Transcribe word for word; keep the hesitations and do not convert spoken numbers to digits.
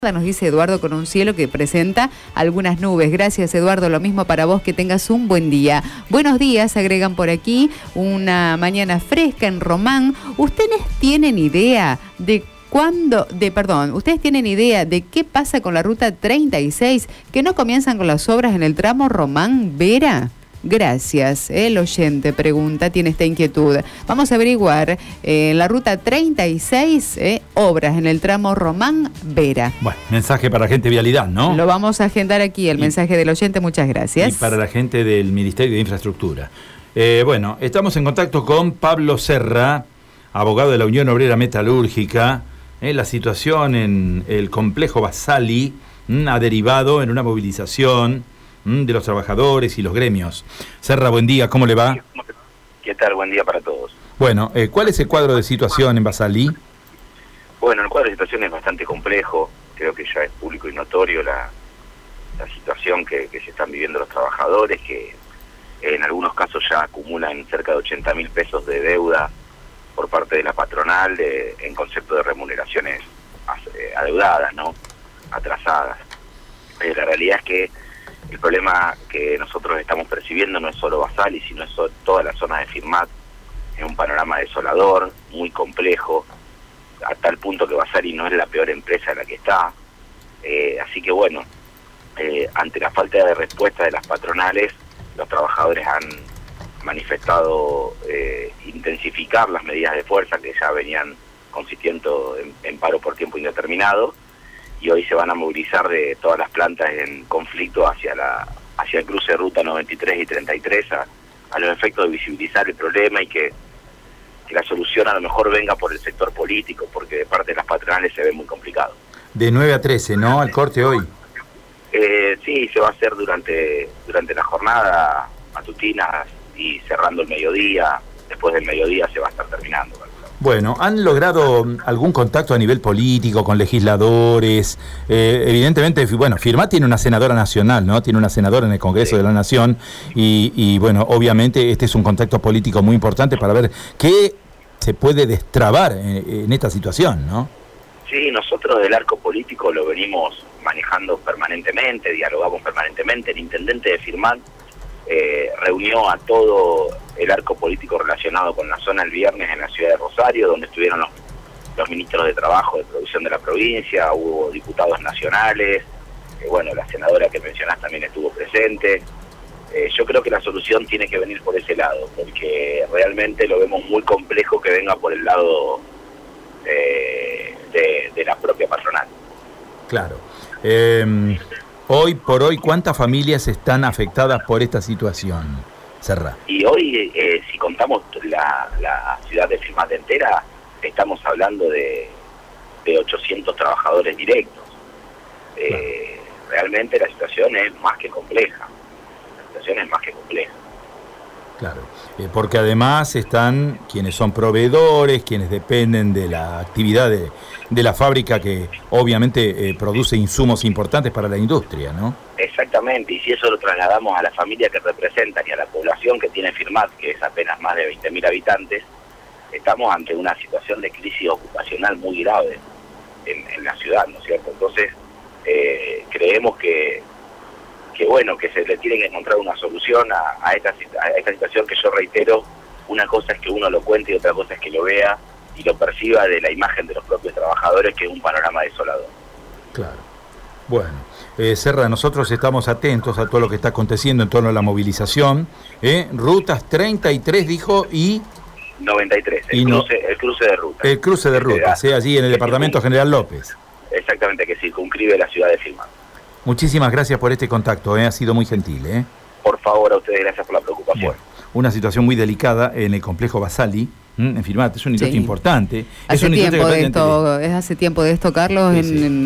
Nos dice Eduardo con un cielo que presenta algunas nubes. Gracias, Eduardo, lo mismo para vos, que tengas un buen día. Buenos días, agregan por aquí, una mañana fresca en Román. ¿Ustedes tienen idea de cuándo, de, perdón, ustedes tienen idea de qué pasa con la ruta treinta y seis, que no comienzan con las obras en el tramo Román-Vera? Gracias. El oyente pregunta, tiene esta inquietud. Vamos a averiguar, eh, en la ruta treinta y seis, eh, obras en el tramo Román-Vera. Bueno, mensaje para la gente de Vialidad, ¿no? Lo vamos a agendar aquí, el y, mensaje del oyente, muchas gracias. Y para la gente del Ministerio de Infraestructura. Eh, bueno, estamos en contacto con Pablo Serra, abogado de la Unión Obrera Metalúrgica. Eh, la situación en el complejo Basali mmm, ha derivado en una movilización de los trabajadores y los gremios. Serra, buen día, ¿cómo le va? ¿Qué tal? Buen día para todos. Bueno, eh, ¿cuál es el cuadro de situación en Basali? Bueno, el cuadro de situación es bastante complejo, creo que ya es público y notorio la, la situación que, que se están viviendo los trabajadores, que en algunos casos ya acumulan cerca de ochenta mil pesos de deuda por parte de la patronal de, en concepto de remuneraciones eh, adeudadas, ¿no? Atrasadas. Eh, la realidad es que el problema que nosotros estamos percibiendo no es solo Basali, sino es toda la zona de Firmat. Es un panorama desolador, muy complejo, a tal punto que Basali no es la peor empresa en la que está. Eh, así que bueno, eh, ante la falta de respuesta de las patronales, los trabajadores han manifestado eh, intensificar las medidas de fuerza que ya venían consistiendo en, en paro por tiempo indeterminado, y hoy se van a movilizar de todas las plantas en conflicto hacia la hacia el cruce de ruta noventa y tres y treinta y tres a, a los efectos de visibilizar el problema y que, que la solución a lo mejor venga por el sector político, porque de parte de las patronales se ve muy complicado. De nueve a trece, ¿no? Al corte hoy. Eh, sí, se va a hacer durante, durante la jornada matutina y cerrando el mediodía. Después del mediodía se va a estar terminando. Bueno, ¿han logrado algún contacto a nivel político con legisladores? Eh, evidentemente, bueno, Firmat tiene una senadora nacional, ¿no? Tiene una senadora en el Congreso sí. de la Nación y, y, bueno, obviamente este es un contacto político muy importante para ver qué se puede destrabar en, en esta situación, ¿no? Sí, nosotros del arco político lo venimos manejando permanentemente, dialogamos permanentemente. El intendente de Firmat Eh, reunió a todo el arco político relacionado con la zona el viernes en la ciudad de Rosario, donde estuvieron los, los ministros de Trabajo de Producción de la provincia, hubo diputados nacionales, eh, bueno, la senadora que mencionás también estuvo presente. Eh, yo creo que la solución tiene que venir por ese lado, porque realmente lo vemos muy complejo que venga por el lado eh, de, de la propia patronal. Claro. Eh... Hoy por hoy, ¿cuántas familias están afectadas por esta situación, Serra? Y hoy, eh, si contamos la, la ciudad de Firmat entera, estamos hablando de, de ochocientos trabajadores directos. Eh, claro. Realmente la situación es más que compleja. La situación es más que compleja. Claro, eh, porque además están quienes son proveedores, quienes dependen de la actividad de, de la fábrica que obviamente eh, produce insumos importantes para la industria, ¿no? Exactamente, y si eso lo trasladamos a la familia que representan y a la población que tiene Firmat, que es apenas más de veinte mil habitantes, estamos ante una situación de crisis ocupacional muy grave en, en la ciudad, ¿no es cierto? Entonces, eh, creemos que que bueno, que se le tiene que encontrar una solución a, a, esta, a esta situación que yo reitero, una cosa es que uno lo cuente y otra cosa es que lo vea y lo perciba de la imagen de los propios trabajadores, que es un panorama desolador. Claro. Bueno, eh, Serra, nosotros estamos atentos a todo lo que está aconteciendo en torno a la movilización. ¿eh? Rutas treinta y tres, dijo, y... noventa y tres, el, y no, cruce, el cruce de rutas. El cruce de rutas, ¿eh? allí en el departamento General López. Exactamente, que circunscribe la ciudad de Firmat. Muchísimas gracias por este contacto, ¿eh? ha sido muy gentil. ¿eh? Por favor, a ustedes gracias por la preocupación. Bueno, una situación muy delicada en el complejo Basali, ¿m? en Firmat, es una industria sí. importante. Hace es, una tiempo industria de esto, es hace tiempo de esto, Carlos, sí, en... Sí. en